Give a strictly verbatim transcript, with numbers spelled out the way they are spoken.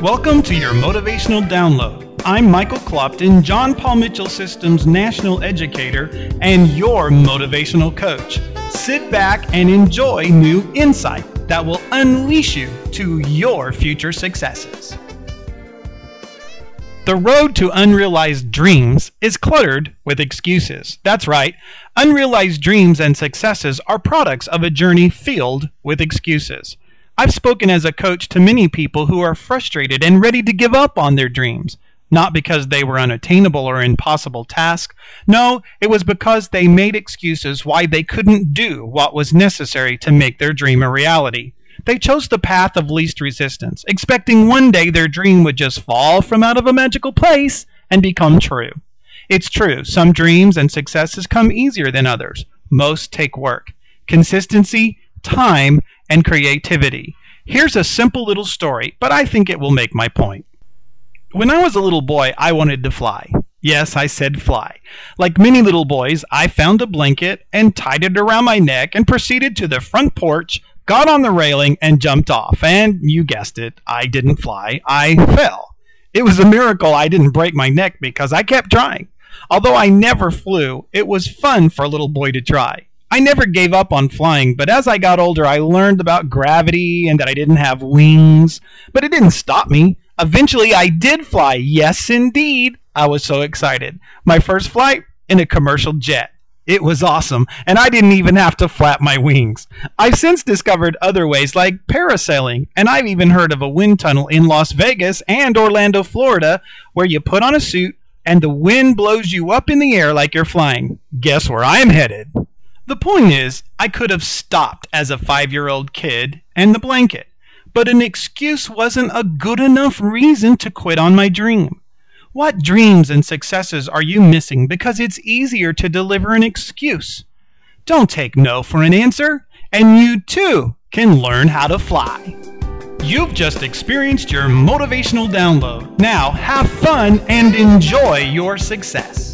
Welcome to your Motivational Download. I'm Michael Clopton, John Paul Mitchell Systems National Educator and your motivational coach. Sit back and enjoy new insight that will unleash you to your future successes. The road to unrealized dreams is cluttered with excuses. That's right, unrealized dreams and successes are products of a journey filled with excuses. I've spoken as a coach to many people who are frustrated and ready to give up on their dreams, not because they were unattainable or impossible tasks. No, it was because they made excuses why they couldn't do what was necessary to make their dream a reality. They chose the path of least resistance, expecting one day their dream would just fall from out of a magical place and become true. It's true, some dreams and successes come easier than others. Most take work, consistency, time, and creativity. Here's a simple little story, but I think it will make my point. When I was a little boy, I wanted to fly. Yes, I said fly. Like many little boys, I found a blanket and tied it around my neck and proceeded to the front porch, got on the railing, and jumped off. And you guessed it, I didn't fly, I fell. It was a miracle I didn't break my neck because I kept trying. Although I never flew, it was fun for a little boy to try. I never gave up on flying, but as I got older, I learned about gravity and that I didn't have wings. But it didn't stop me. Eventually, I did fly. Yes, indeed. I was so excited. My first flight in a commercial jet. It was awesome, and I didn't even have to flap my wings. I've since discovered other ways like parasailing, and I've even heard of a wind tunnel in Las Vegas and Orlando, Florida, where you put on a suit and the wind blows you up in the air like you're flying. Guess where I'm headed? The point is, I could have stopped as a five-year-old kid and the blanket, but an excuse wasn't a good enough reason to quit on my dream. What dreams and successes are you missing because it's easier to deliver an excuse? Don't take no for an answer, and you too can learn how to fly. You've just experienced your motivational download. Now have fun and enjoy your success.